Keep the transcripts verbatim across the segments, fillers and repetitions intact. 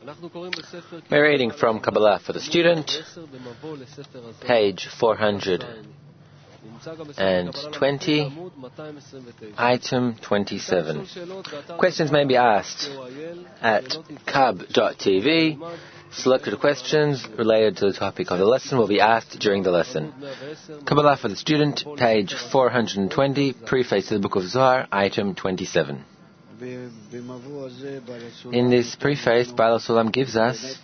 We're reading from Kabbalah for the Student, page four hundred twenty, item twenty-seven. Questions may be asked at kub dot t v. Selected questions related to the topic of the lesson will be asked during the lesson. Kabbalah for the Student, page four hundred twenty, preface to the Book of Zohar, item twenty-seven. In this preface, Baal HaSulam gives us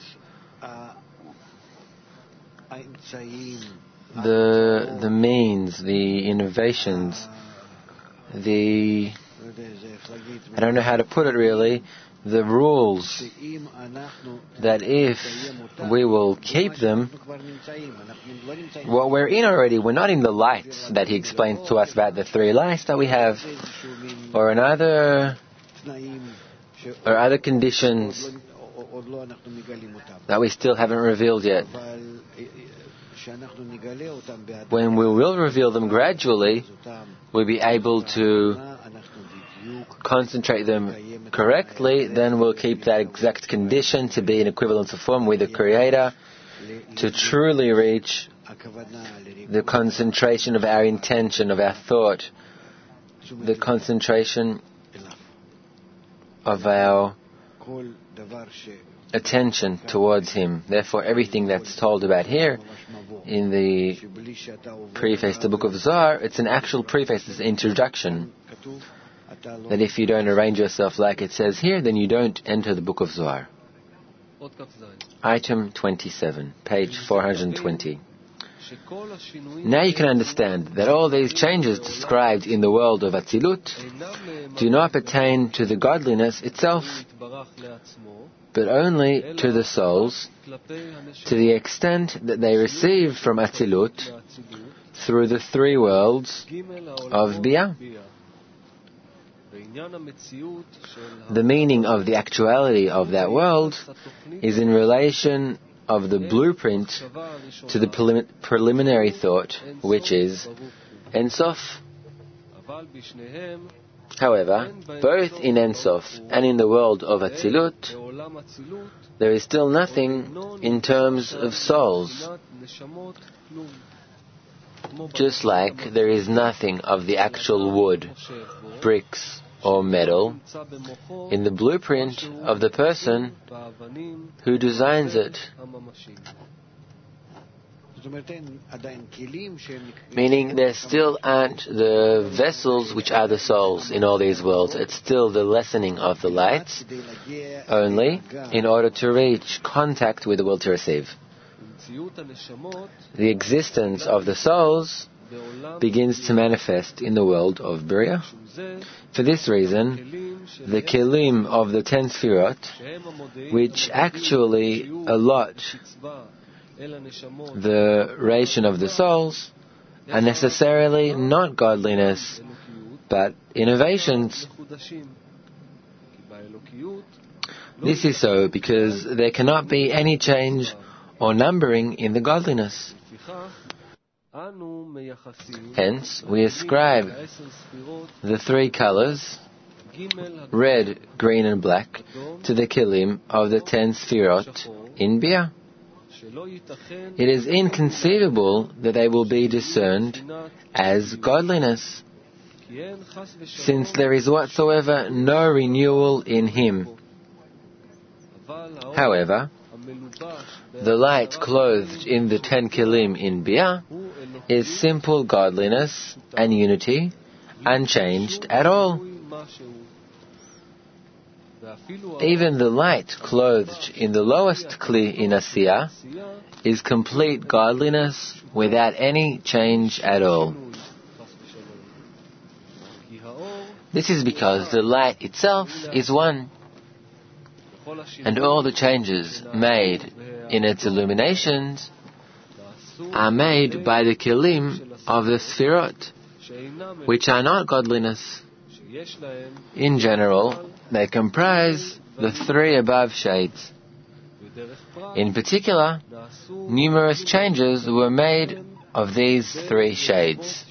the the means, the innovations, the I don't know how to put it really, the rules that if we will keep them, well, we're in already. We're not in the lights that he explains to us about the three lights that we have, or another, or other conditions that we still haven't revealed yet. When we will reveal them gradually, we'll be able to concentrate them correctly, then we'll keep that exact condition to be in equivalence of form with the Creator, to truly reach the concentration of our intention, of our thought, the concentration of our attention towards Him. Therefore, everything that's told about here in the preface to the Book of Zohar, it's an actual preface, it's an introduction. That if you don't arrange yourself like it says here, then you don't enter the Book of Zohar. Item twenty-seven, page four hundred twenty. Now you can understand that all these changes described in the world of Atzilut do not pertain to the godliness itself, but only to the souls, to the extent that they receive from Atzilut through the three worlds of Biyah. The meaning of the actuality of that world is in relation of the blueprint to the prelim- preliminary thought, which is Ein Sof. However, both in Ein Sof and in the world of Atzilut, there is still nothing in terms of souls. Just like there is nothing of the actual wood, bricks, or metal in the blueprint of the person who designs it. Meaning there still aren't the vessels which are the souls in all these worlds. It's still the lessening of the lights only in order to reach contact with the will to receive. The existence of the souls begins to manifest in the world of Bria. For this reason, the kelim of the ten sefirot, which actually allot the ration of the souls, are necessarily not godliness, but innovations. This is so because there cannot be any change or numbering in the godliness. Hence, we ascribe the three colors, red, green and black, to the kelim of the ten sefirot in Biyah. It is inconceivable that they will be discerned as godliness, since there is whatsoever no renewal in Him. However, the light clothed in the ten kelim in Biyah is simple godliness and unity, unchanged at all. Even the light clothed in the lowest kli in Asiyah is complete godliness without any change at all. This is because the light itself is one, and all the changes made in its illuminations are made by the kelim of the sefirot, which are not godliness. In general, they comprise the three above shades. In particular, numerous changes were made of these three shades.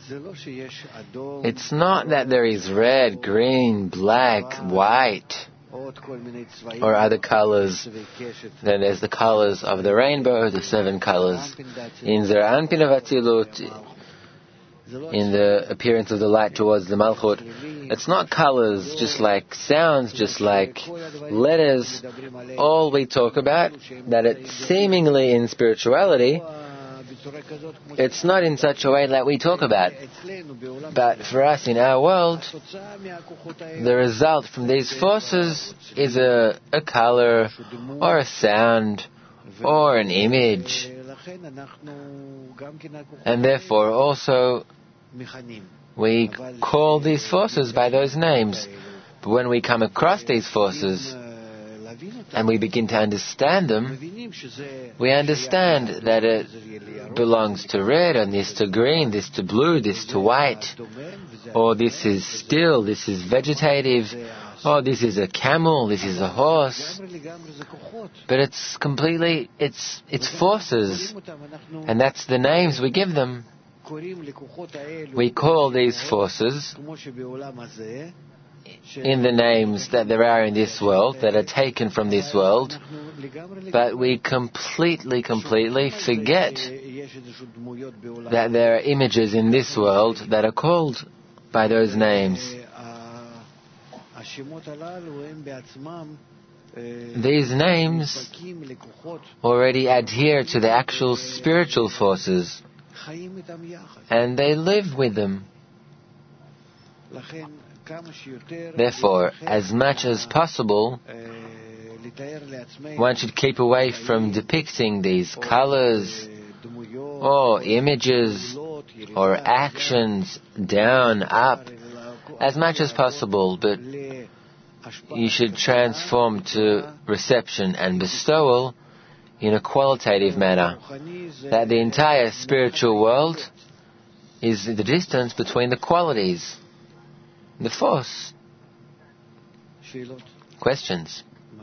It's not that there is red, green, black, white, or other colors. Then there's the colors of the rainbow, the seven colors. In Zeir Anpin of Atzilut, in the appearance of the light towards the Malchut, it's not colors, just like sounds, just like letters. All we talk about, that it's seemingly in spirituality, it's not in such a way that we talk about. But for us in our world, the result from these forces is a, a color, or a sound, or an image. And therefore also we call these forces by those names. But when we come across these forces and we begin to understand them, we understand that it belongs to red, and this to green, this to blue, this to white, or this is still, this is vegetative, or this is a camel, this is a horse. But it's completely, it's, it's forces, and that's the names we give them. We call these forces in the names that there are in this world, that are taken from this world, but we completely, completely forget that there are images in this world that are called by those names. These names already adhere to the actual spiritual forces, and they live with them. Therefore, as much as possible, one should keep away from depicting these colors, or images, or actions, down, up, as much as possible, but you should transform to reception and bestowal in a qualitative manner, that the entire spiritual world is the distance between the qualities, the force. Questions?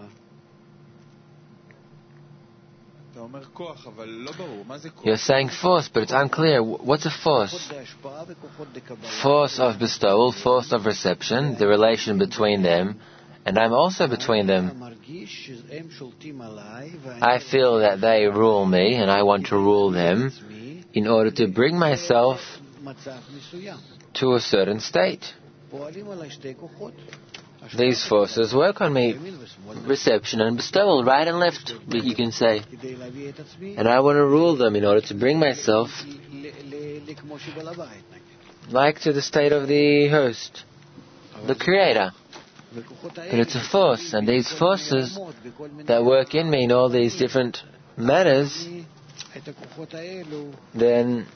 You're saying force, but it's unclear. What's a force? Force of bestowal, force of reception, the relation between them, and I'm also between them. I feel that they rule me, and I want to rule them in order to bring myself to a certain state. These forces work on me, reception and bestowal, right and left, you can say. And I want to rule them in order to bring myself like to the state of the host, the creator. But it's a force, and these forces that work in me in all these different manners, then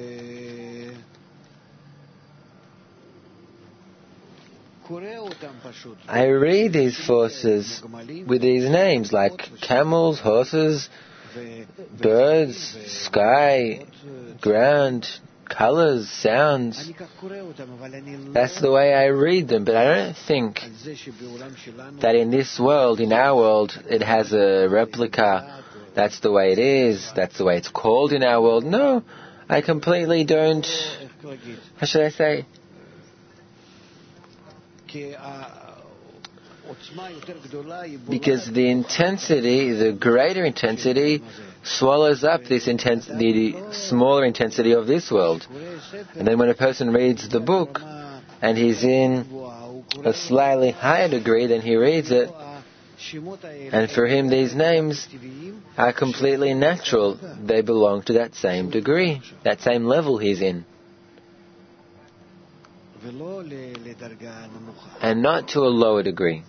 I read these forces with these names, like camels, horses, birds, sky, ground, colors, sounds. That's the way I read them, but I don't think that in this world, in our world, it has a replica. That's the way it is, that's the way it's called in our world. No, I completely don't, how should I say? Because the intensity, the greater intensity, swallows up this intens- the smaller intensity of this world. And then when a person reads the book, and he's in a slightly higher degree than he reads it, and for him these names are completely natural. They belong to that same degree, that same level he's in. And not to a lower degree.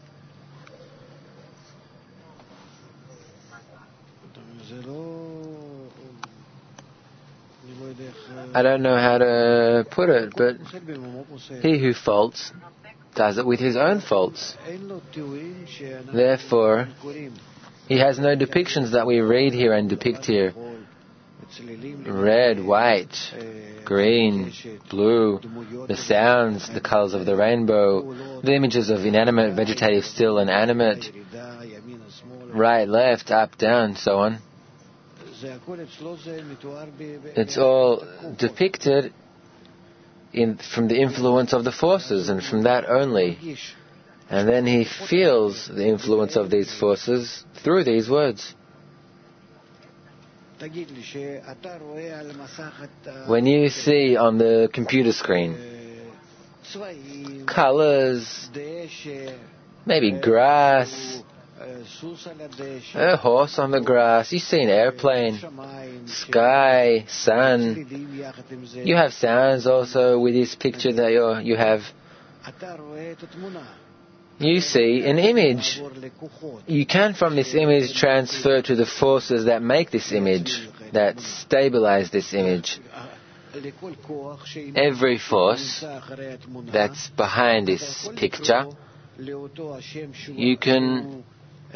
I don't know how to put it, but he who faults does it with his own faults. Therefore, he has no depictions that we read here and depict here. Red, white, green, blue, the sounds, the colors of the rainbow, the images of inanimate, vegetative, still, and animate, right, left, up, down, so on. It's all depicted in, from the influence of the forces and from that only. And then he feels the influence of these forces through these words. When you see on the computer screen colors, maybe grass, a horse on the grass, you see an airplane, sky, sun, you have sounds also with this picture that you're, you have. You see an image. You can from this image transfer to the forces that make this image, that stabilize this image. Every force that's behind this picture, you can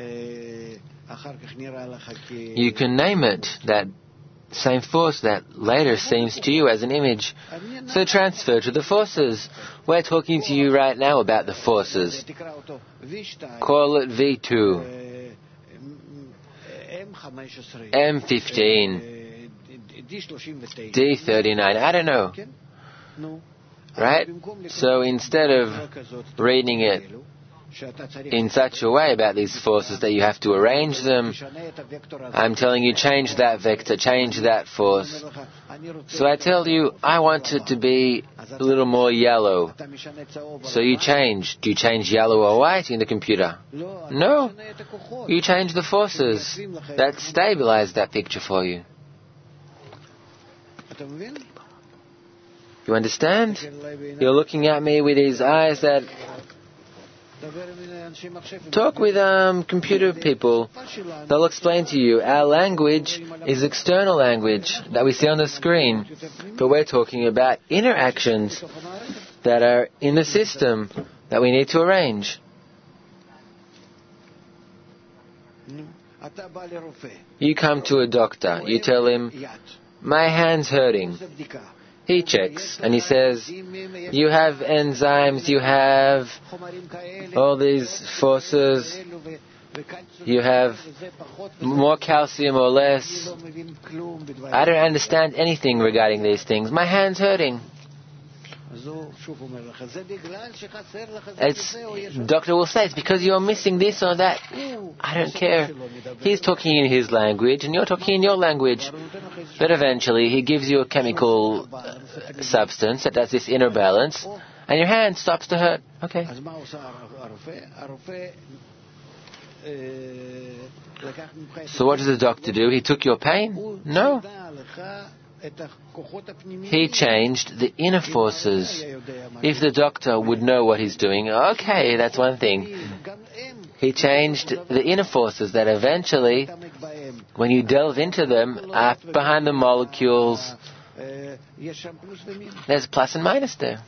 you can name it, that same force that later seems to you as an image. So transfer to the forces. We're talking to you right now about the forces. Call it V two, M fifteen, D thirty-nine, I don't know. Right? So instead of reading it in such a way about these forces that you have to arrange them, I'm telling you, change that vector, change that force. So I tell you, I want it to be a little more yellow. So you change. Do you change yellow or white in the computer? No. You change the forces that stabilize that picture for you. You understand? You're looking at me with these eyes that... Talk with um, computer people. They'll explain to you. Our language is external language that we see on the screen. But we're talking about interactions that are in the system that we need to arrange. You come to a doctor. You tell him, my hand's hurting. He checks and he says, you have enzymes, you have all these forces, you have more calcium or less. I don't understand anything regarding these things. My hand's hurting. It's, doctor will say, it's because you're missing this or that. I don't care. He's talking in his language and you're talking in your language. But eventually he gives you a chemical uh, substance that does this inner balance and your hand stops to hurt. Okay. So what does the doctor do? He took your pain? No. He changed the inner forces. If the doctor would know what he's doing, okay, that's one thing. He changed the inner forces that eventually, when you delve into them, are behind the molecules. There's plus and minus there.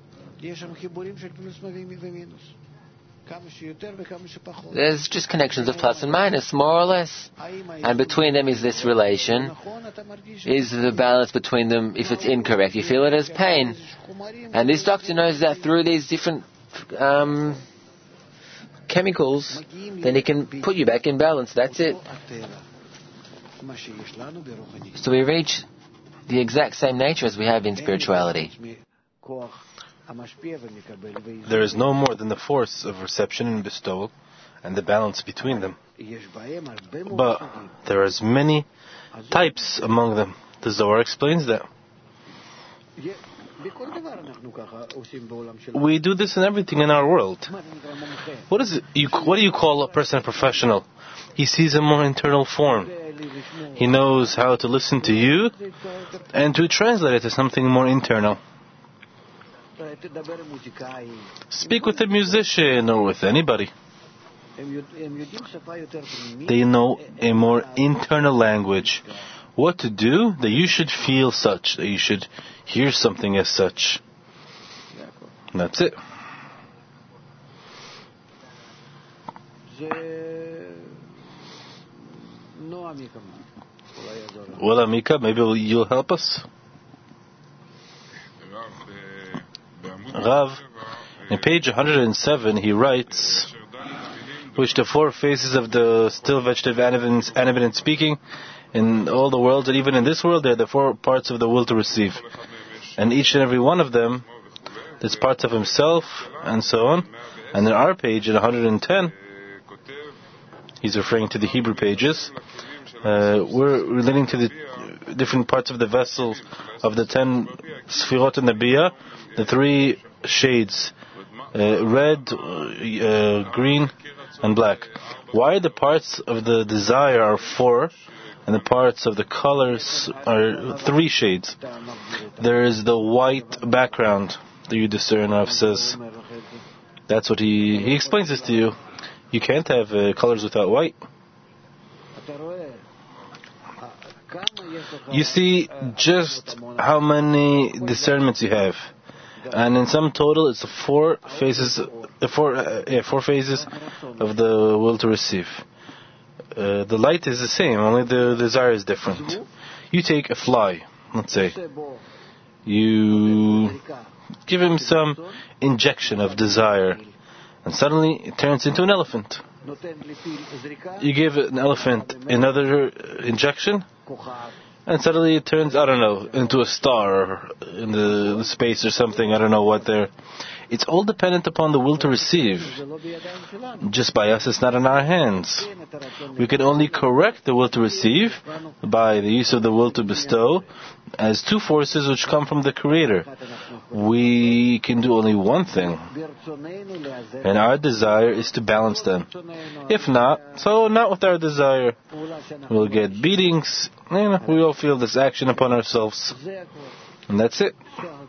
There's just connections of plus and minus, more or less. And between them is this relation. Is the balance between them, if it's incorrect, you feel it as pain. And this doctor knows that through these different um, chemicals, then he can put you back in balance. That's it. So we reach the exact same nature as we have in spirituality. There is no more than the force of reception and bestowal and the balance between them. But there are as many types among them. The Zohar explains that. We do this in everything in our world. What is it? You, what do you call a person a professional? He sees a more internal form. He knows how to listen to you and to translate it to something more internal. Speak with a musician or with anybody. They know a more internal language. What to do? That you should feel such. That you should hear something as such. And that's it. Well, Amika, maybe you'll help us? Rav, in page one hundred seven, he writes, which the four phases of the still vegetative animate, animate and speaking in all the worlds, and even in this world, they're the four parts of the will to receive. And each and every one of them, there's parts of himself, and so on. And in our page, at one hundred ten, he's referring to the Hebrew pages, uh, we're relating to the different parts of the vessels of the ten Sfirot in the Biyah, the three shades, uh, red, uh, green, and black. Why the parts of the desire are four, and the parts of the colors are three shades? There is the white background that you discern of, says. That's what he, he explains this to you. You can't have uh, colors without white. You see just how many discernments you have. And in sum total, it's four phases, uh, four, uh, yeah, four phases of the will to receive. Uh, the light is the same, only the desire is different. You take a fly, let's say. You give him some injection of desire, and suddenly it turns into an elephant. You give an elephant another injection, and suddenly it turns, I don't know, into a star in the, the space or something. I don't know what there. It's all dependent upon the will to receive. Just by us, it's not in our hands. We can only correct the will to receive by the use of the will to bestow as two forces which come from the Creator. We can do only one thing, and our desire is to balance them. If not, so not with our desire. We'll get beatings, and we will feel this action upon ourselves. And that's it.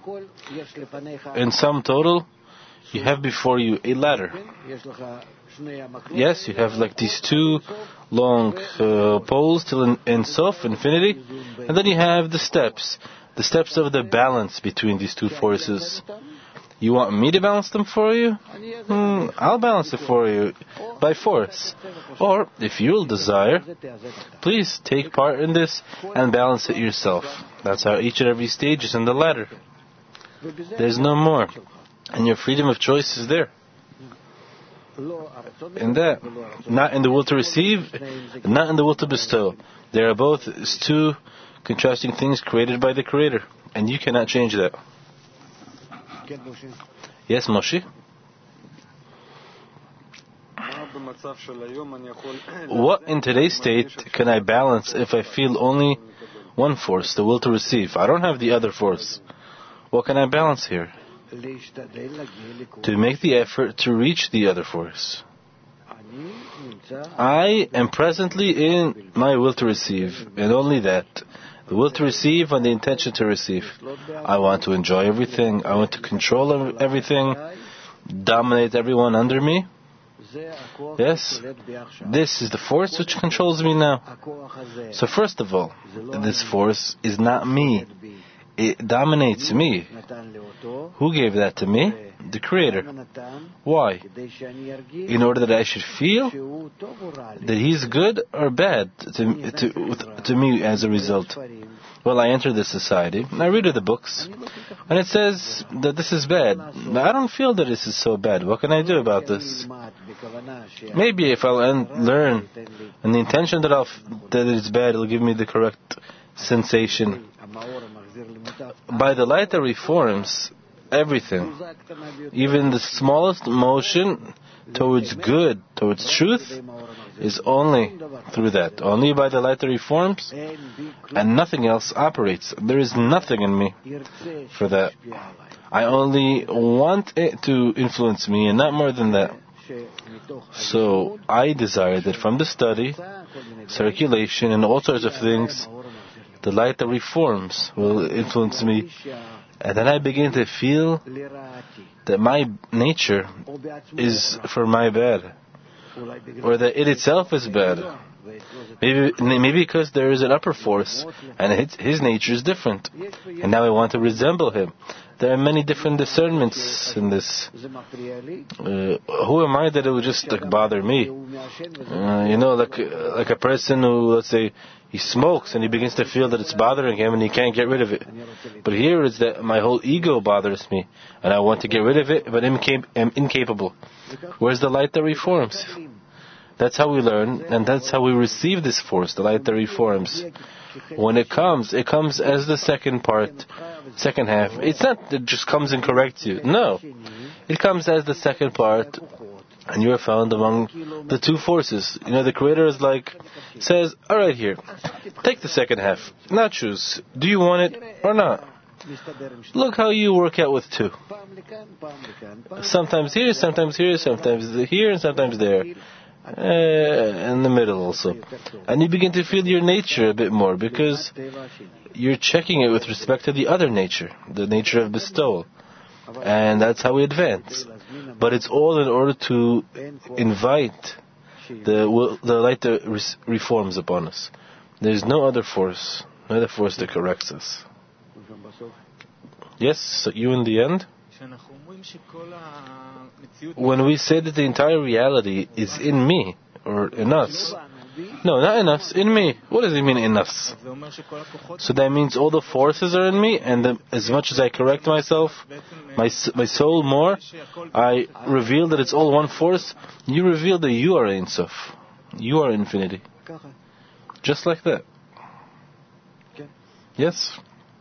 In sum total, you have before you a ladder. Yes, you have like these two long uh, poles till in, in Sof, infinity, and then you have the steps, the steps of the balance between these two forces. You want me to balance them for you? Hmm, I'll balance it for you by force. Or, if you'll desire, please take part in this and balance it yourself. That's how each and every stage is in the ladder. There's no more. And your freedom of choice is there. In that. Not in the will to receive, not in the will to bestow. They are both two contrasting things created by the Creator. And you cannot change that. Yes, Moshe? What in today's state can I balance if I feel only one force, the will to receive? I don't have the other force. What can I balance here? To make the effort to reach the other force. I am presently in my will to receive, and only that. The will to receive and the intention to receive. I want to enjoy everything. I want to control everything, dominate everyone under me. Yes, this is the force which controls me now. So first of all, this force is not me. It dominates me. Who gave that to me? The Creator. Why? In order that I should feel that He's good or bad to, to, to me as a result. Well, I enter this society, and I read the books, and it says that this is bad. Now, I don't feel that this is so bad. What can I do about this? Maybe if I'll end, learn, and the intention that, I'll, that it's bad, it'll give me the correct sensation. By the light that reforms everything, even the smallest motion towards good, towards truth, is only through that. Only by the light that reforms, and nothing else operates. There is nothing in me for that. I only want it to influence me, and not more than that. So I desire that from the study, circulation, and all sorts of things, the light that reforms will influence me, and then I begin to feel that my nature is for my bad, or that it itself is bad. Maybe, maybe because there is an upper force, and his, his nature is different, and now I want to resemble him. There are many different discernments in this. Uh, who am I that it would just like bother me? Uh, you know, like like a person who, let's say, he smokes and he begins to feel that it's bothering him and he can't get rid of it. But here is that my whole ego bothers me and I want to get rid of it, but I'm incapable. Where's the light that reforms? That's how we learn, and that's how we receive this force, the light that reforms. When it comes, it comes as the second part, second half. It's not that it just comes and corrects you. No. It comes as the second part, and you are found among the two forces. You know, the Creator is like, says, alright here, take the second half. Now choose. Do you want it or not? Look how you work out with two. Sometimes here, sometimes here, sometimes here, and sometimes there. Uh, in the middle also. And you begin to feel your nature a bit more, because you're checking it with respect to the other nature, the nature of bestowal. And that's how we advance. But it's all in order to invite the the light that reforms upon us. There's no other force, no other force that corrects us. Yes, so you in the end? When we say that the entire reality is in me, or in us, no, not in us, in me. What does it mean, in us? So that means all the forces are in me, and the, as much as I correct myself, my my soul more, I reveal that it's all one force. You reveal that you are Ein Sof. You are infinity. Just like that. Yes?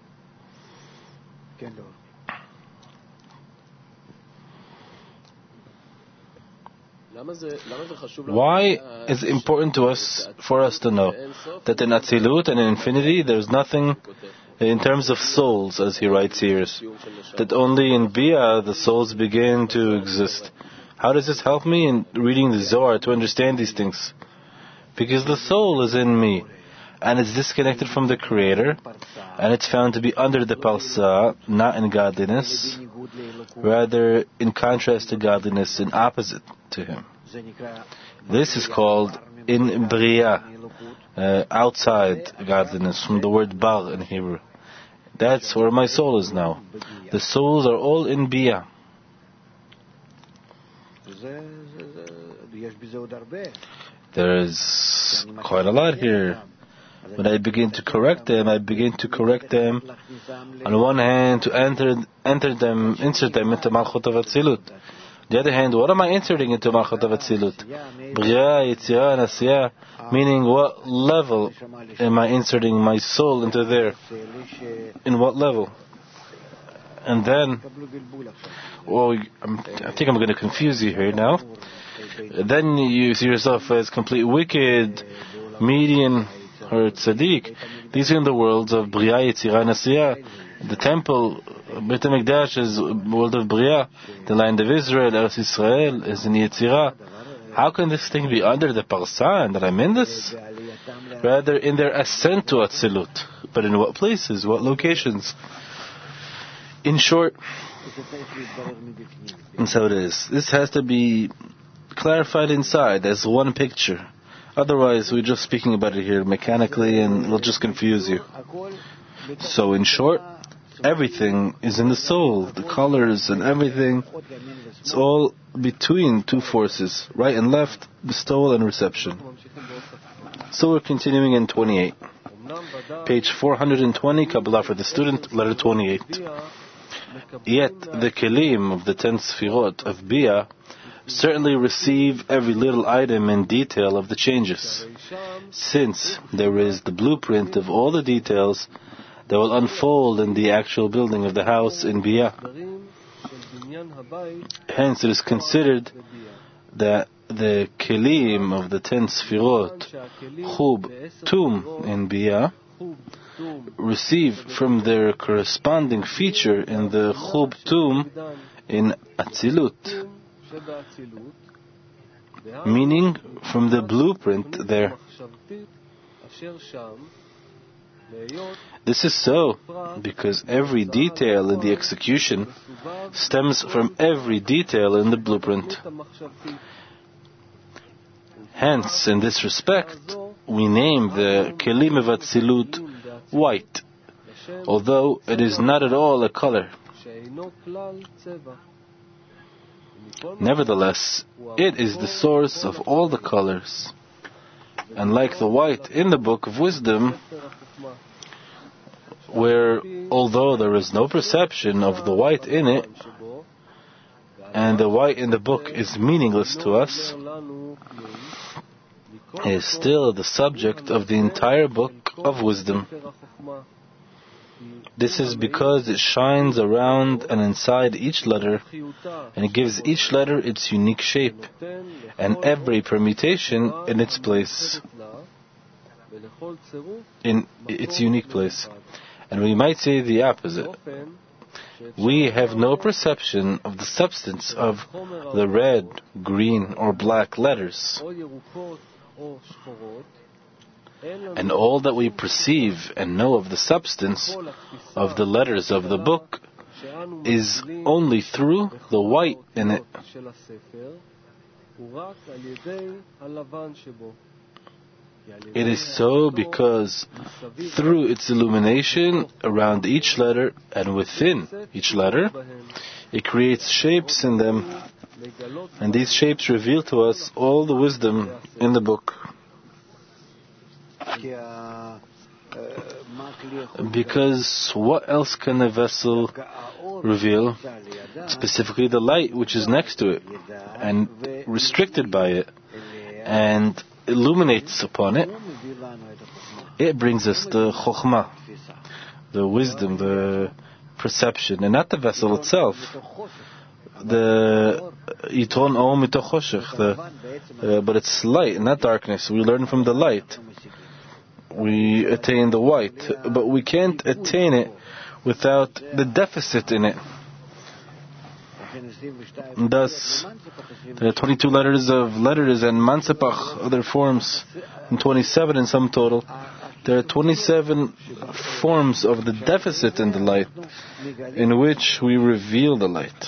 Why is it important to us, for us to know that in Atzilut and in infinity there's nothing in terms of souls, as he writes here, that only in Bia the souls begin to exist? How does this help me in reading the Zohar to understand these things? Because the soul is in me, and it's disconnected from the Creator, and it's found to be under the Parsa, not in godliness, rather in contrast to godliness, in opposite to Him. This is called in Bria, uh, outside godliness, from the word Bar in Hebrew. That's where my soul is now. The souls are all in Bia. There is quite a lot here. When I begin to correct them, I begin to correct them on one hand to enter enter them, insert them into Malchut of Atzilut. The other hand, what am I inserting into Malchut of Atzilut? Bria, Yetzirah, and Asiyah, meaning what level am I inserting my soul into there? In what level? And then, well, I'm, I think I'm going to confuse you here now. Then you see yourself as complete wicked, median, or tzaddik. These are in the worlds of Bria, Yetzirah, and Asiyah. The temple, Beit HaMikdash, is world of Bria. The land of Israel, Eretz Yisrael, is in Yetzirah. How can this thing be under the Parsa and that I'm in this? Rather, in their ascent to Atzilut. But in what places? What locations? In short, and so it is. This has to be clarified inside as one picture. Otherwise, we're just speaking about it here mechanically and it'll just confuse you. So in short, everything is in the soul. The colors and everything. It's all between two forces, right and left, bestowal and reception. So we're continuing in twenty-eight. Page four hundred twenty, Kabbalah for the student, letter twenty-eight. Yet the kelim of the ten sfirot of Bia certainly receive every little item and detail of the changes, since there is the blueprint of all the details that will unfold in the actual building of the house in Bia. Hence it is considered that the kelim of the ten sfirot, Chub, Tum in Bia, receive from their corresponding feature in the Chub Tum in Atzilut, meaning from the blueprint there. This is so because every detail in the execution stems from every detail in the blueprint. Hence, in this respect, we name the Kelim of Atzilut white, although it is not at all a color. Nevertheless, it is the source of all the colors. And like the white in the Book of Wisdom, where although there is no perception of the white in it, and the white in the book is meaningless to us, it is still the subject of the entire Book of Wisdom. This is because it shines around and inside each letter, and it gives each letter its unique shape, and every permutation in its place, in its unique place. And we might say the opposite. We have no perception of the substance of the red, green, or black letters. And all that we perceive and know of the substance of the letters of the book is only through the white in it. It is so because through its illumination around each letter and within each letter, it creates shapes in them, and these shapes reveal to us all the wisdom in the book. Because what else can a vessel reveal? Specifically the light which is next to it and restricted by it and illuminates upon it. It brings us the chokhmah, the wisdom, the perception, and not the vessel itself. The Yiton O mitoch choshech, the, uh, but it's light, not darkness. We learn from the light. We attain the white, but we can't attain it without the deficit in it. And thus, there are twenty-two letters of letters and mansepach, other forms, and twenty-seven in some total. There are twenty-seven forms of the deficit in the light, in which we reveal the light.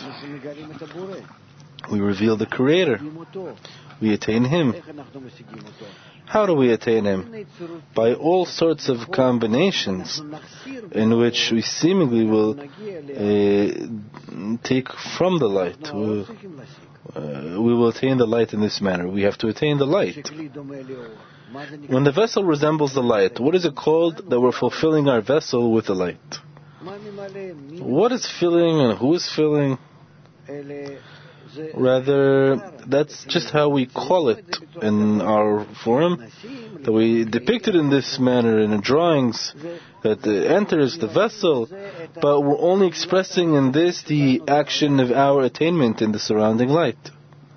We reveal the Creator. We attain Him. How do we attain Him? By all sorts of combinations in which we seemingly will uh, take from the light. We'll, uh, we will attain the light in this manner. We have to attain the light. When the vessel resembles the light, what is it called? That we're fulfilling our vessel with the light. What is filling and who is filling? Rather, that's just how we call it in our form, that we depict it in this manner in the drawings, that it enters the vessel, but we're only expressing in this the action of our attainment in the surrounding light,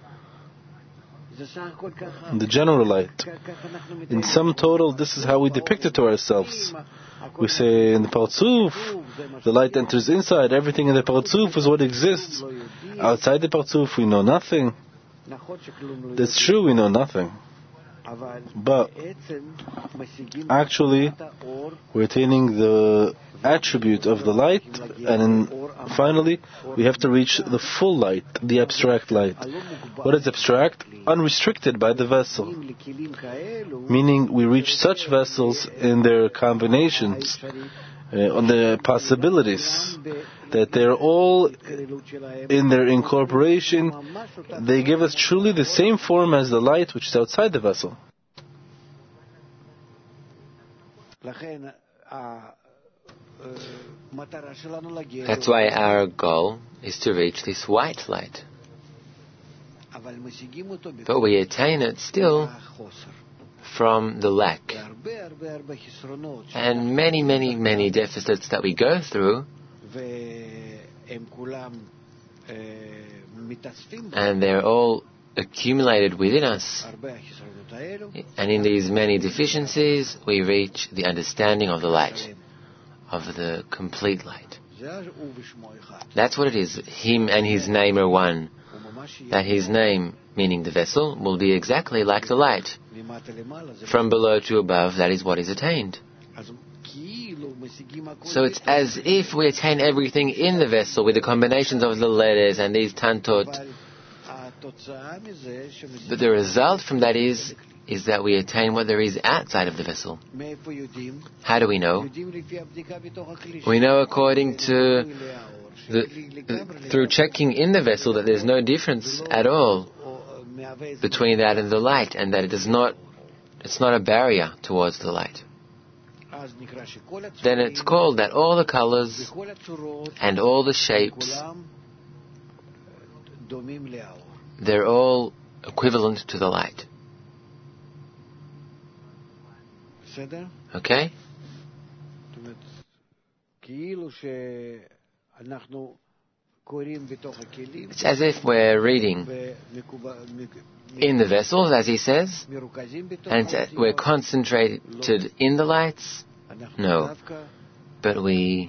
in the general light. In sum total, this is how we depict it to ourselves. We say in the Partzuf, the light enters inside. Everything in the Partzuf is what exists. Outside the Partzuf, we know nothing. That's true, we know nothing. But actually, we're attaining the attribute of the light, and in, finally, we have to reach the full light, the abstract light. What is abstract? Unrestricted by the vessel. Meaning, we reach such vessels in their combinations, uh, on the possibilities, that they're all in their incorporation. They give us truly the same form as the light which is outside the vessel. That's why our goal is to reach this white light. But we attain it still from the lack. And many, many, many deficits that we go through, and they're all accumulated within us. And in these many deficiencies, we reach the understanding of the light, of the complete light. That's what it is. Him and His name are one. That His name, meaning the vessel, will be exactly like the light. From below to above, that is what is attained. So it's as if we attain everything in the vessel with the combinations of the letters and these tantot. But the result from that is is that we attain what there is outside of the vessel. How do we know? We know according to the, uh, through checking in the vessel that there's no difference at all between that and the light, and that it is not it's not a barrier towards the light. Then it's called that all the colors and all the shapes, they're all equivalent to the light. Okay? It's as if we're reading in the vessels, as he says, and we're concentrated in the lights. No, but we,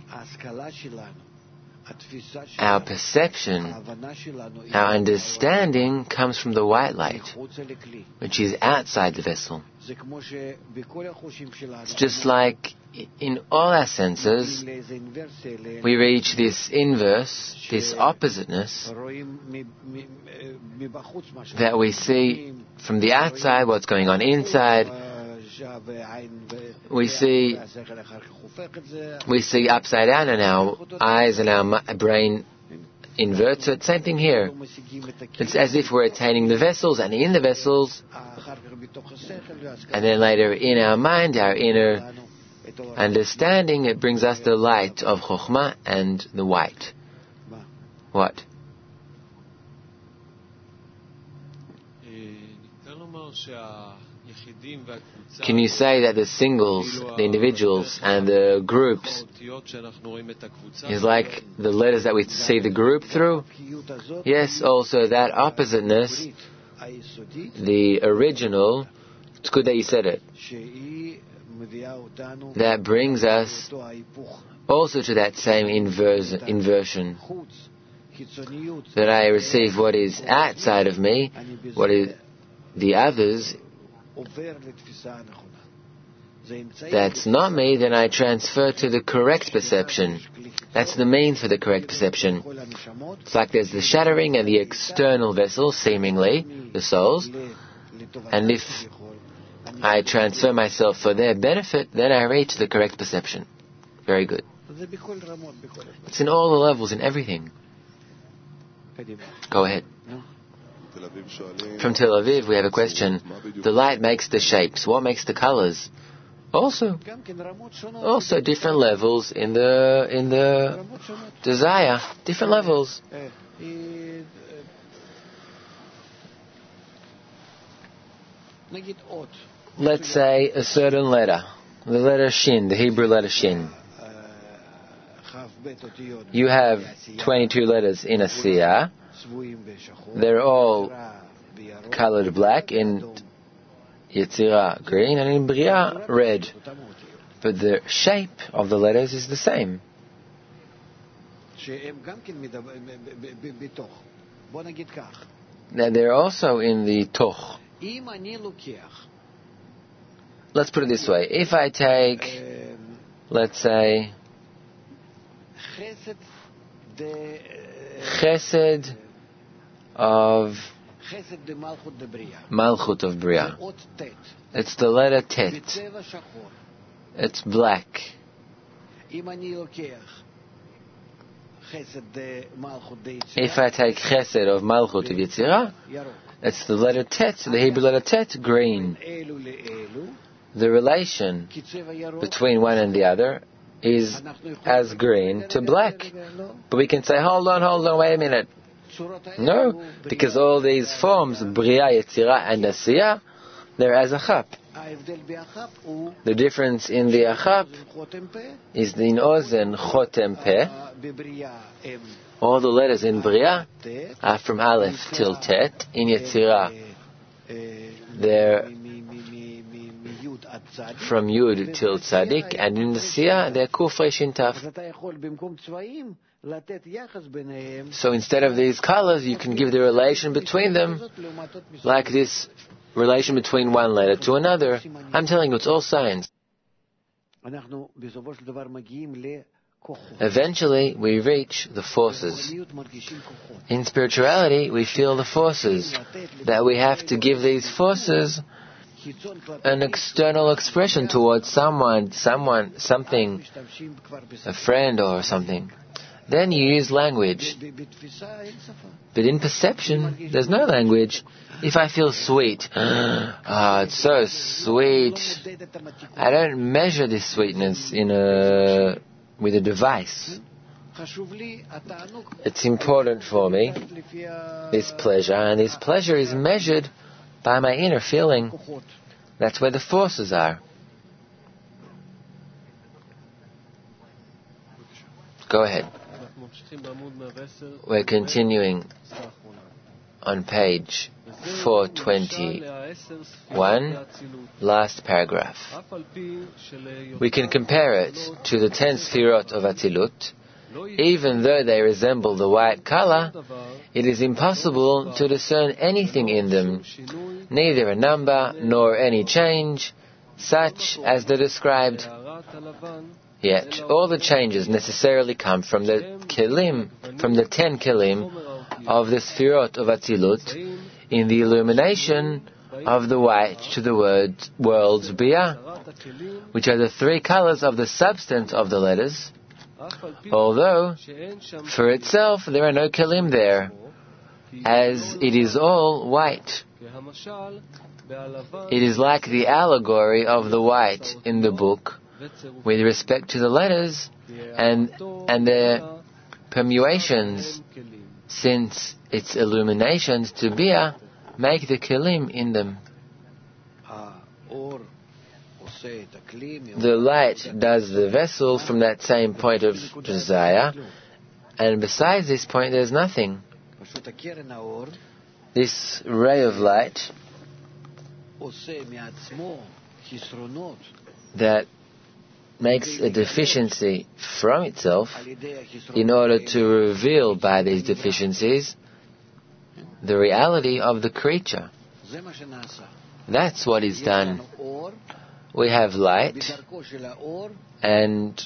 our perception, our understanding comes from the white light, which is outside the vessel. It's just like in all our senses, we reach this inverse, this oppositeness, that we see from the outside what's going on inside. We see, we see upside down, and our eyes and our brain inverts it. Same thing here. It's as if we're attaining the vessels, and in the vessels, and then later in our mind, our inner understanding, it brings us the light of Chokhmah and the white. What? Can you say that the singles, the individuals, and the groups is like the letters that we see the group through? Yes, also that oppositeness, the original, it's good that you said it, that brings us also to that same inverse, inversion, that I receive what is outside of me, what is the others, that's not me, then I transfer to the correct perception. That's the means for the correct perception. It's like there's the shattering and the external vessel, seemingly, the souls, and if I transfer myself for their benefit, then I reach the correct perception. Very good. It's in all the levels, in everything. Go ahead. From Tel Aviv, we have a question. The light makes the shapes. What makes the colors? Also, also different levels in the in the desire. Different levels. Let's say a certain letter, the letter Shin, the Hebrew letter Shin. You have twenty-two letters in a Siyah. They're all colored black, in Yetzirah green, and in Bria red. But the shape of the letters is the same. Now they're also in the Toch. Let's put it this way. If I take, let's say, Chesed of Malchut of Bria. It's the letter Tet. It's black. If I take Chesed of Malchut of Yetzirah, it's the letter Tet, the Hebrew letter Tet, green. The relation between one and the other is as green to black. But we can say, hold on, hold on, wait a minute. No, because all these forms, Bria, Yetzirah, and Asiyah, they're as a chap. The difference in the achap is in Ozen, Chotem Peh. All the letters in Bria are from Aleph till Tet. In Yetzirah, they're from Yud till Tzadik, and in the Siyah, they're Kuf Resh Shin Taf. So instead of these colors, you can give the relation between them, like this relation between one letter to another. I'm telling you, it's all science. Eventually, we reach the forces. In spirituality, we feel the forces, that we have to give these forces an external expression towards someone, someone, something, a friend or something. Then you use language. But in perception, there's no language. If I feel sweet, ah, it's so sweet, I don't measure this sweetness in a with a device. It's important for me, this pleasure, and this pleasure is measured by my inner feeling. That's where the forces are. Go ahead. We're continuing on page four twenty-one, last paragraph. We can compare it to the ten Sfirot of Atzilut. Even though they resemble the white color, it is impossible to discern anything in them, neither a number nor any change, such as the described. Yet all the changes necessarily come from the kelim, from the ten kelim of the Sfirot of Atzilut, in the illumination of the white to the word, world's Biyah, which are the three colors of the substance of the letters, although for itself there are no kelim there, as it is all white. It is like the allegory of the white in the book with respect to the letters and and their permutations, since its illuminations to Biyah make the kelim in them. The light does the vessel from that same point of desire, and besides this point there's nothing. This ray of light that makes a deficiency from itself in order to reveal by these deficiencies the reality of the creature. That's what is done. We have light, and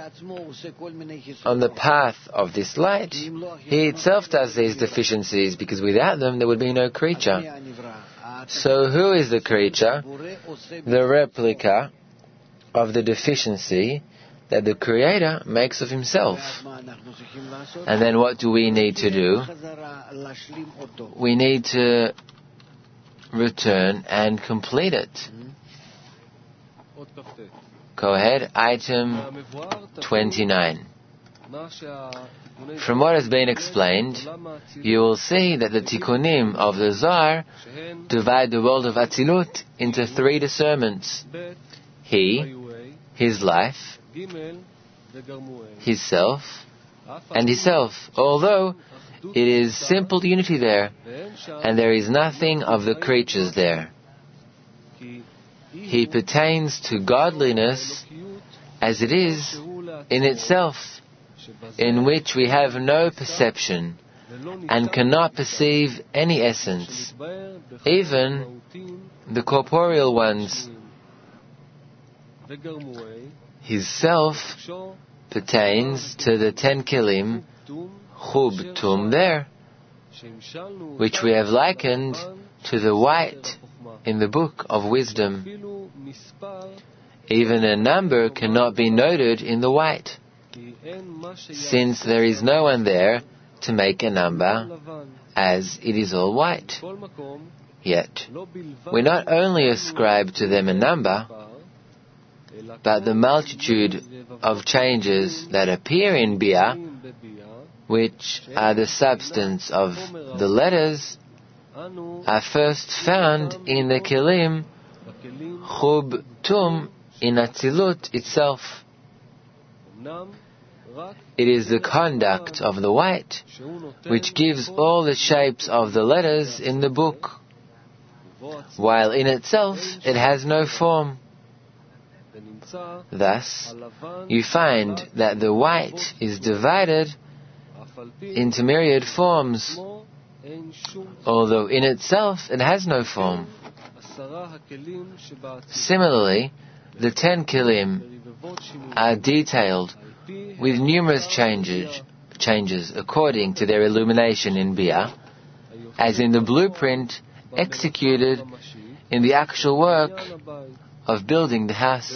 on the path of this light, He itself does these deficiencies, because without them there would be no creature. So who is the creature? The replica of the deficiency that the Creator makes of Himself. And then what do we need to do? We need to return and complete it. Go ahead, item twenty-nine. From what has been explained, you will see that the tikkunim of the Zohar divide the world of Atzilut into three discernments. He, his life, his self, and his self, although it is simple unity there, and there is nothing of the creatures there. He pertains to godliness as it is in itself, in which we have no perception and cannot perceive any essence, even the corporeal ones. His self pertains to the ten kelim, chub tum there, which we have likened to the white in the book of wisdom. Even a number cannot be noted in the white, since there is no one there to make a number, as it is all white. Yet, we not only ascribe to them a number, but the multitude of changes that appear in Biyah, which are the substance of the letters, are first found in the kelim chub tum in Atzilut itself. It is the conduct of the white which gives all the shapes of the letters in the book, while in itself it has no form. Thus, you find that the white is divided into myriad forms, although in itself it has no form. Similarly, the ten kelim are detailed with numerous changes, changes according to their illumination in Biyah, as in the blueprint executed in the actual work of building the house.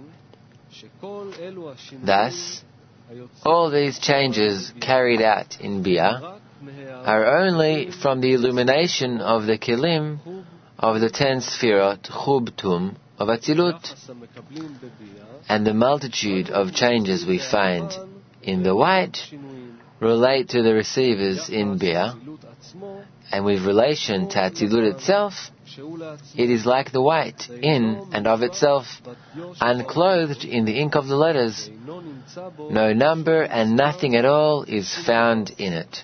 Thus, all these changes carried out in Biyah are only from the illumination of the kelim of the ten Sfirot chub tum of Atzilut, and the multitude of changes we find in the white relate to the receivers in Biyah, And with relation to Atzilut itself, it is like the white, in and of itself, unclothed in the ink of the letters. No number and nothing at all is found in it.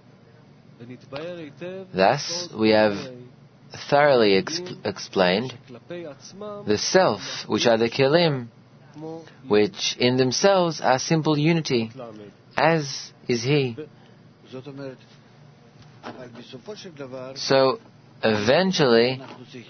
Thus, we have thoroughly exp- explained the self, which are the kelim, which in themselves are simple unity, as is he. So, eventually,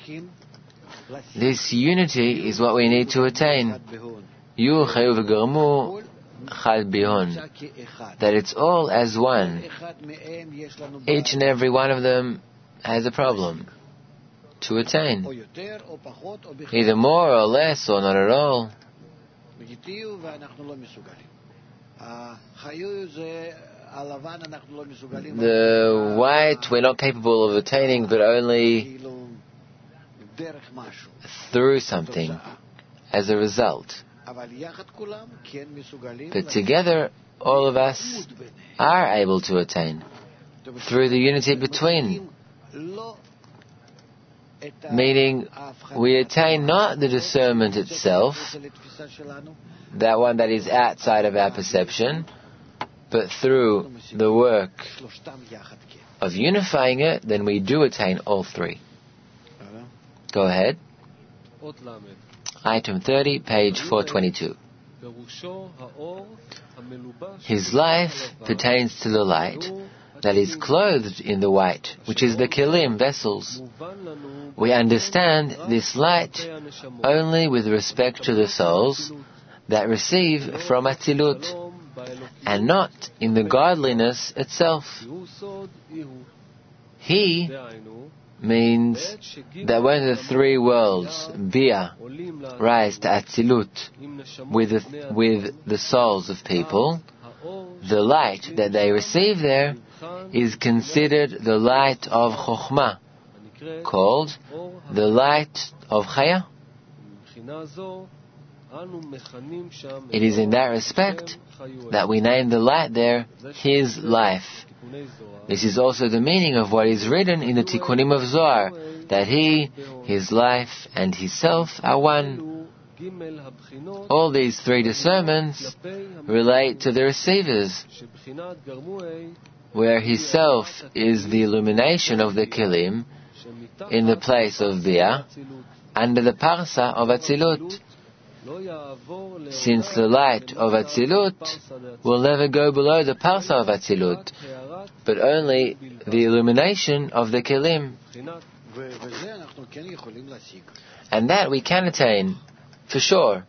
this unity is what we need to attain. Yu chayu v'garmu chad bihon. That it's all as one. Each and every one of them has a problem to attain. Either more or less or not at all. The white we're not capable of attaining, but only through something, as a result. But together, all of us are able to attain, through the unity between. Meaning, we attain not the discernment itself, that one that is outside of our perception, but through the work of unifying it, then we do attain all three. Go ahead. Item thirty, page four twenty-two. His life pertains to the light that is clothed in the white, which is the kelim, vessels. We understand this light only with respect to the souls that receive from Atzilut, and not in the godliness itself. He means that when the three worlds, Bia, rise to Atzilut with the, with the souls of people, the light that they receive there is considered the light of Chokhmah, called the light of Chaya. It is in that respect that we name the light there His life. This is also the meaning of what is written in the Tikkunim of Zohar, that He, His life, and His self are one. All these three discernments relate to the receivers, where His self is the illumination of the kelim in the place of Bia, under the parsa of Atzilut. Since the light of Atzilut will never go below the parsa of Atzilut, but only the illumination of the kelim. And that we can attain, for sure.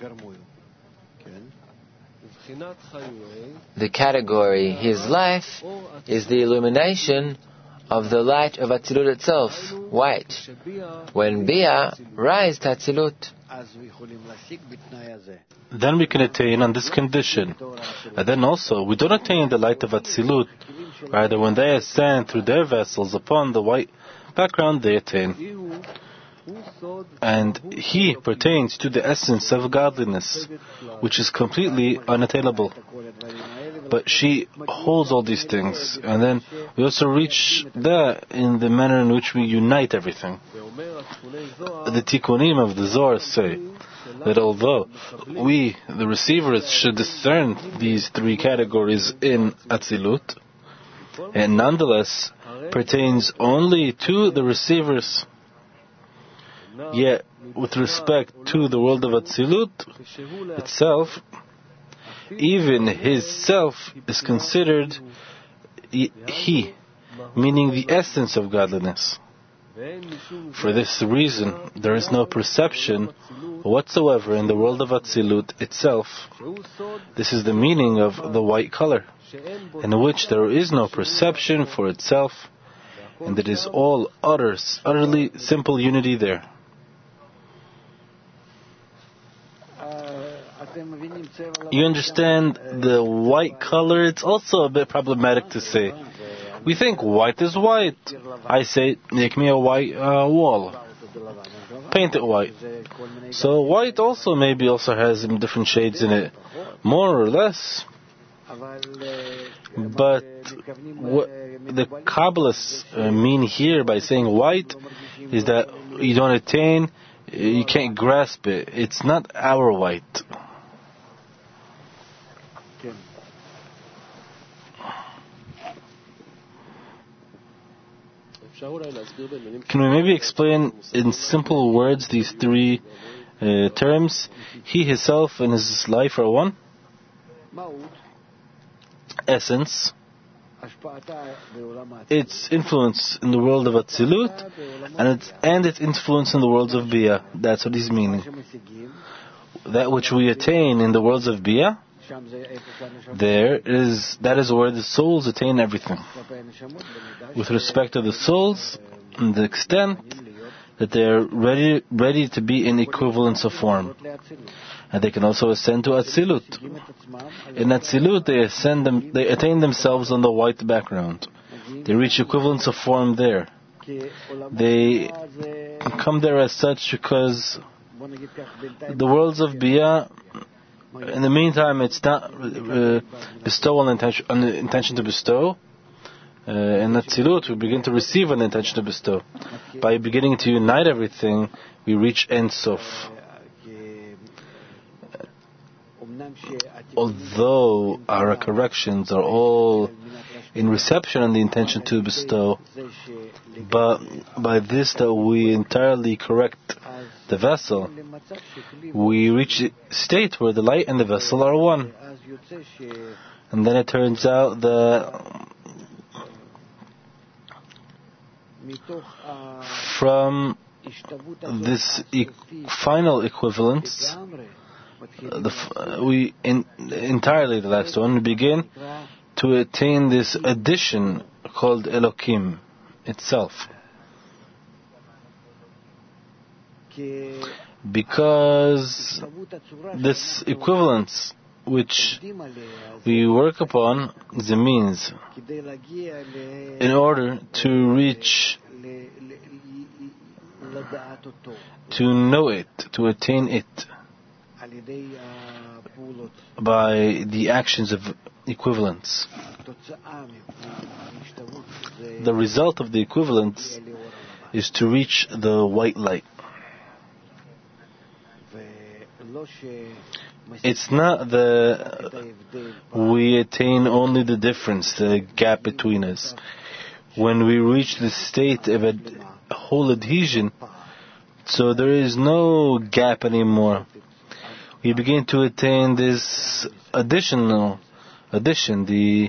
The category, His life, is the illumination of the light of Atzilut itself, white. When Bia rise to Atzilut, then we can attain on this condition. And then also, we don't attain the light of Atzilut. Rather, when they ascend through their vessels upon the white background, they attain. And He pertains to the essence of godliness, which is completely unattainable. But she holds all these things, and then we also reach that in the manner in which we unite everything. The Tikkunim of the Zohar say that although we, the receivers, should discern these three categories in Atzilut, it nonetheless pertains only to the receivers. Yet, with respect to the world of Atzilut itself, even his self is considered he, meaning the essence of godliness. For this reason, there is no perception whatsoever in the world of Atzilut itself. This is the meaning of the white color, in which there is no perception for itself, and it is all utter, utterly simple unity there. You understand the white color? It's also a bit problematic to say. We think white is white. I say, make me a white uh, wall. Paint it white. So white also maybe also has different shades in it. More or less. But what the Kabbalists uh, mean here by saying white is that you don't attain, you can't grasp it. It's not our white. Can we maybe explain in simple words these three uh, terms? He, himself, and his life are one. Essence. Its influence in the world of Atzilut, and its, and its influence in the worlds of Bia. That's what he's meaning. That which we attain in the worlds of Bia, there is that is where the souls attain everything. With respect to the souls, and the extent that they are ready ready to be in equivalence of form, and they can also ascend to Atzilut. In Atzilut, they ascend them, they attain themselves on the white background. They reach equivalence of form there. They come there as such because the worlds of Bia, in the meantime, it's not uh, bestow on the intention, on the intention to bestow. Uh, in Atzilut, we begin to receive an intention to bestow. By beginning to unite everything, we reach Ein Sof. Although our corrections are all in reception and the intention to bestow, but by this that we entirely correct the vessel, we reach a state where the light and the vessel are one. And then it turns out that from this e- final equivalence, the f- we in, entirely the last one, we begin to attain this addition called Elokim itself. Because this equivalence which we work upon is a means in order to reach, to know it, to attain it by the actions of equivalence. The result of the equivalence is to reach the white light. It's not the we attain only the difference, the gap between us. When we reach the state of a whole adhesion, so there is no gap anymore. We begin to attain this additional addition, the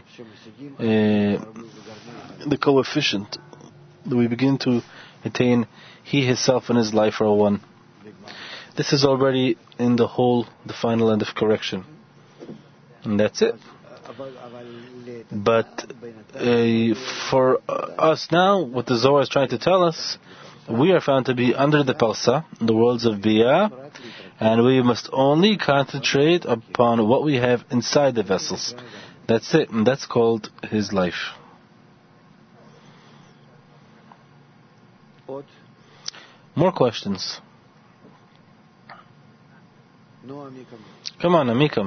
uh, the coefficient. We begin to attain he, himself, and his life are one. This is already in the whole, the final end of correction. And that's it. But uh, for us now, what the Zohar is trying to tell us, we are found to be under the Parsa, the worlds of Bia, and we must only concentrate upon what we have inside the vessels. That's it, and that's called his life. More questions? Come on, Amikam.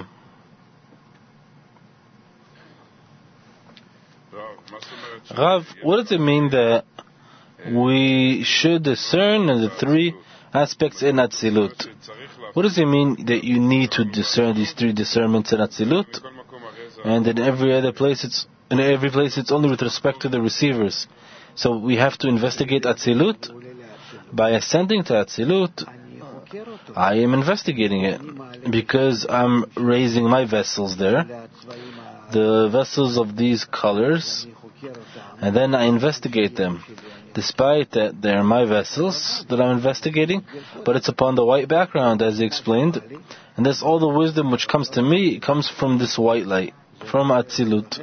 Rav, what does it mean that we should discern the three aspects in Atzilut? What does it mean that you need to discern these three discernments in Atzilut? And in every other place, it's in every place it's only with respect to the receivers. So we have to investigate Atzilut. By ascending to Atzilut, I am investigating it because I'm raising my vessels there, the vessels of these colors, and then I investigate them. Despite that they're my vessels that I'm investigating, but it's upon the white background, as he explained, and that's all the wisdom which comes to me comes from this white light, from Atzilut.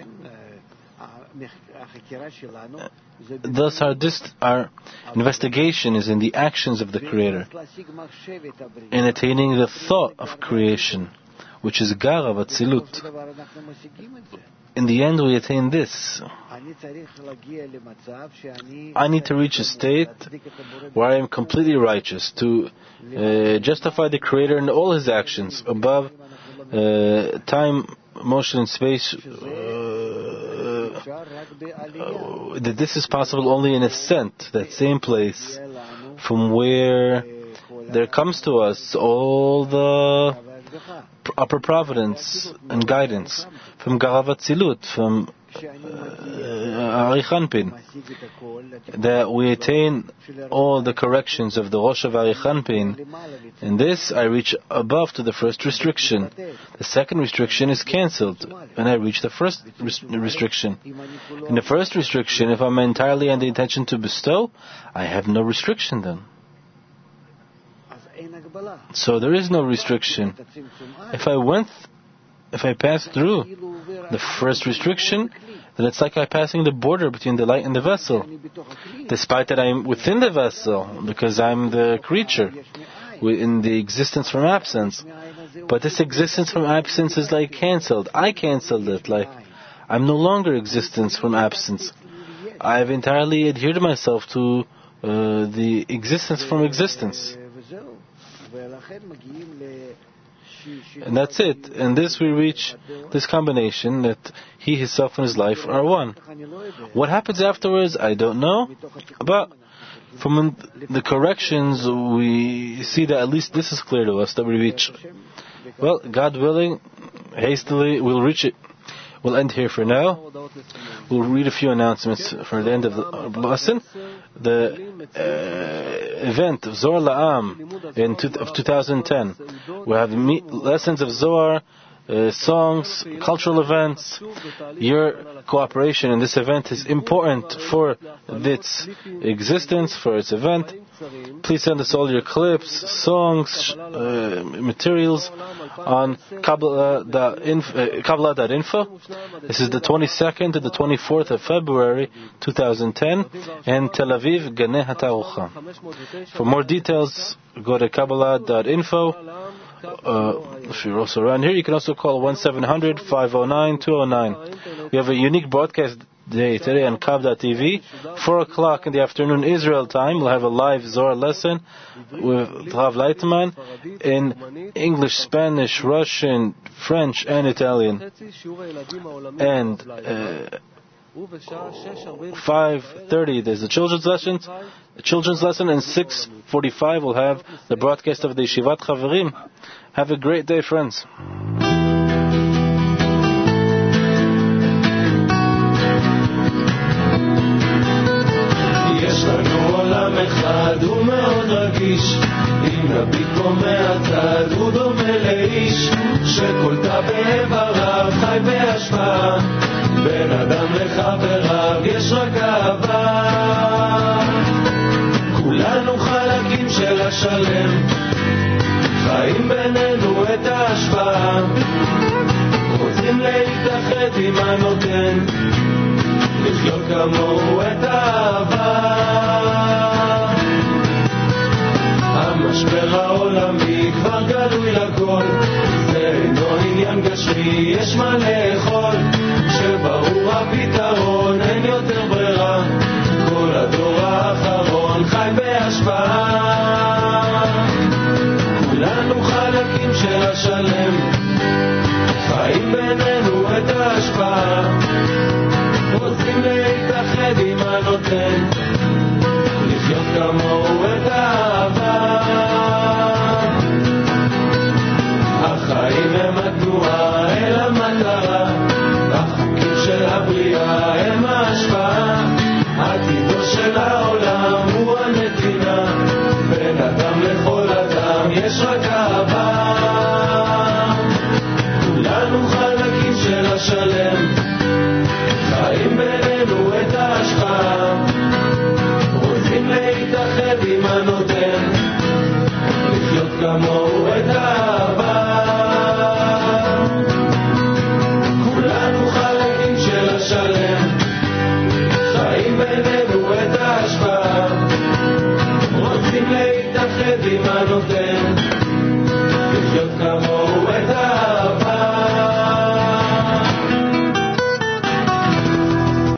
Thus, our, dist- our investigation is in the actions of the Creator, in attaining the thought of creation, which is Gar of Atzilut. In the end, we attain this. I need to reach a state where I am completely righteous, to uh, justify the Creator in all His actions, above uh, time motion in space, uh, uh, that this is possible only in ascent, that same place from where there comes to us all the upper providence and guidance, from Garavat Zilut, from Arichanpin, that we attain all the corrections of the Rosh of Arichanpin. In this, I reach above to the first restriction. The second restriction is cancelled, and I reach the first res- restriction. In the first restriction, if I'm entirely on the intention to bestow, I have no restriction then. So there is no restriction. If I went, if I passed through the first restriction, then it's like I'm passing the border between the light and the vessel. Despite that I'm within the vessel, because I'm the creature, in the existence from absence. But this existence from absence is like cancelled. I cancelled it, like I'm no longer existence from absence. I've entirely adhered myself to uh, the existence from existence. And that's it. And this we reach this combination that he, himself, and his life are one. What happens afterwards, I don't know. But from the corrections, we see that at least this is clear to us, that we reach. Well, God willing, hastily, we'll reach it. We'll end here for now. We'll read a few announcements for the end of the lesson. The uh, event of Zohar La'am in two, of two thousand ten. We have me- lessons of Zohar, uh, songs, cultural events. Your cooperation in this event is important for its existence, for its event. Please send us all your clips, songs, uh, materials on Kabbalah dot info. This is the twenty-second to the twenty-fourth of February two thousand ten in Tel Aviv, Ganei HaTarucha. For more details, go to Kabbalah dot info. Uh, if you're also around here, you can also call one seven hundred five oh nine two oh nine. We have a unique broadcast day today on Kab dot T V. Four o'clock in the afternoon Israel time, we'll have a live Zohar lesson with Rav Leitman in English, Spanish, Russian, French, and Italian. And uh, five thirty there's the children's lessons, the children's lesson, and six forty-five we'll have the broadcast of the Yeshivat Chaverim. Have a great day, friends. יש לנו עולם אחד, הוא מאוד רגיש. אם נביט בו מהצד, הוא דומה לאיש שכל תא באיבריו חי בהשפעה. בין אדם לחבריו יש רק אהבה. כולנו חלקים של השלם, חיים בינינו את ההשפעה. רוצים להתאחד עם הנותן, לחיות כמוהו את האהבה. המשבר העולמי כבר גלוי לכל, זה אינו עניין גשמי, יש מה לאכול. שברור הפתרון, אין יותר ברירה, כל הדור האחרון חי בהשפעה. כולנו חלקים של השלם, חיים בינינו את ההשפעה. רוצים להתאחד עם הנותן, לחיות כמוהו את האהבה. החיים הם התנועה אל המטרה, החוקים של הבריאה הם ההשפעה. עתידו של העולם הוא הנתינה, בין אדם לכל אדם יש רק אהבה. כולנו חלקים של השלם, חיים בינינו את ההשפעה. רוצים להתאחד עם הנותן, לחיות כמוהו